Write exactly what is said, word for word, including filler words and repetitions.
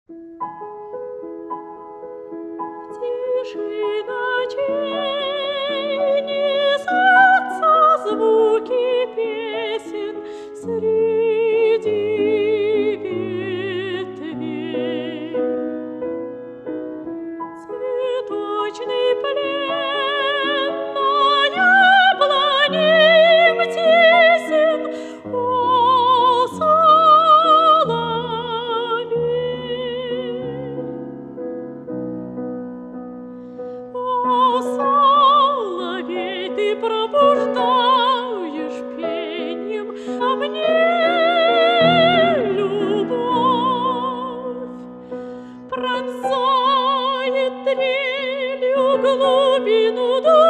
Тиши ночей несутся звуки песен среди ветвей. Цветочный плен на яблоне им тесен, о, соловей! О, соловей, ты пробуждаешь пеньем во мне любовь, пронзает трелью глубину души.